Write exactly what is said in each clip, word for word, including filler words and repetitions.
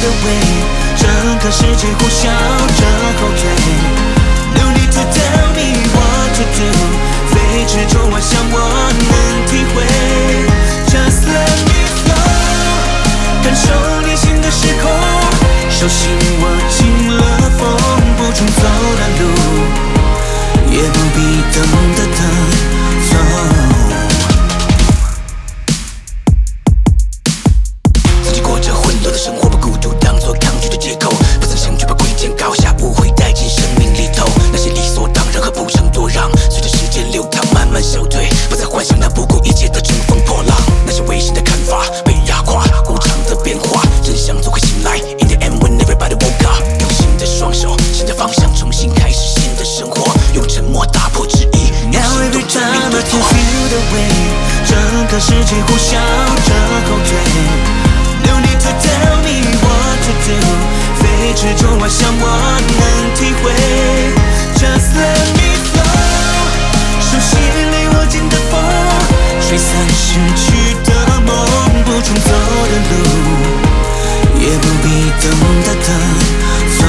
the way， 整个世界呼啸着后退。No need to tell me what to do， 飞驰中万象我能体会。Just let me flow， 感受内心的时空，手心握紧了风不中走的路，也不必等的等走。自己过着混乱的生活，把孤独当作抗拒的借口，不曾想去把贵贱高下误会带进生命里头。那些理所当然和不想多让，随着时间流淌慢慢消退，不再幻想那不顾一切的乘风破浪。那些危险的看法被压垮，无常的变化，真相总会醒来。In the end when everybody woke up， 用新的双手牵着方向，重新开始新的生活，用沉默打破质疑。Now every time I can feel the way， 整个世界呼啸着后退。No need to tell me what to do， 飞驰中万象我能体会。Just let me flow， 手心里握紧的风，吹散失去的梦，不重走的路，也不必等的等走。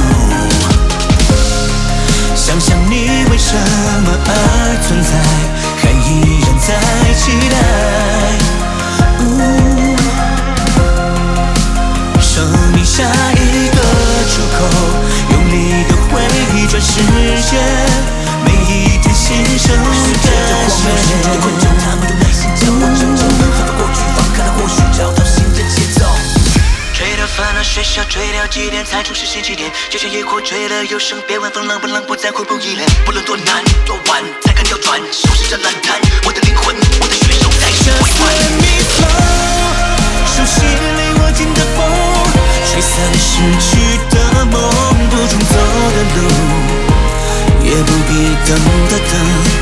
想想你为什么而存在，还依然在期待。生命下一个出口，用力的回转视线，每一天新生的血。困窘，他们用耐心将我拯救，翻翻过去，放开了，或许找到新的节奏。吹到烦恼学校，吹到几点才重拾新起点？就像野火吹了又生，别问风冷不冷，不在乎不依恋。不论多难多晚，才敢跳转，收拾这烂摊。我的灵魂，我的血肉在回环。Just let me flow， 手心里握紧的风，吹散失去的梦，不重走的路，也不必等的等。